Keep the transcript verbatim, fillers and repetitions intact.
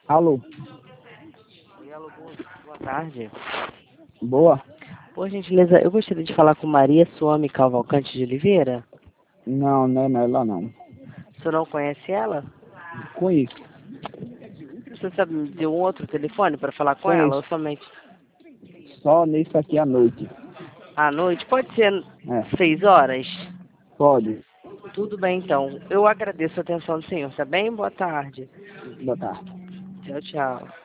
Alô? Oi, alô, boa, boa tarde. Boa? Por gentileza, eu gostaria de falar com Maria Suame Cavalcante de Oliveira. Não, não é ela não. O senhor não conhece ela? Conheço. Você sabe me dizer um outro telefone para falar com ela Conheço. ou somente Só nesse aqui à noite. à noite? Pode ser É, seis horas? pode. Tudo bem, então. Eu agradeço a atenção do senhor, tá bem? Boa tarde. Boa tarde. Tchau, tchau.